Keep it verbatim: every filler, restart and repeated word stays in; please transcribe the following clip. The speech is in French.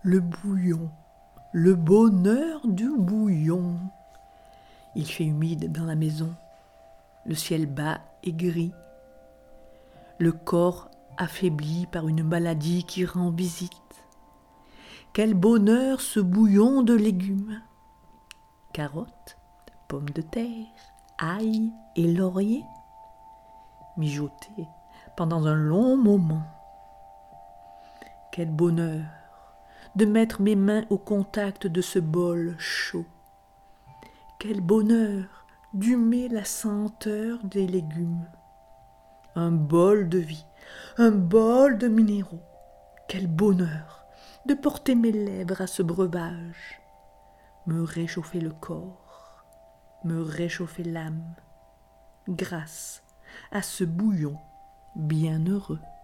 le bouillon, le bonheur du bouillon. Il fait humide dans la maison, le ciel bas et gris, le corps affaibli par une maladie qui rend visite. Quel bonheur ce bouillon de légumes! Carottes, pommes de terre, ail et laurier, mijotés pendant un long moment. Quel bonheur de mettre mes mains au contact de ce bol chaud. Quel bonheur d'humer la senteur des légumes. Un bol de vie, un bol de minéraux. Quel bonheur de porter mes lèvres à ce breuvage, me réchauffer le corps, me réchauffer l'âme, grâce à ce bouillon bienheureux.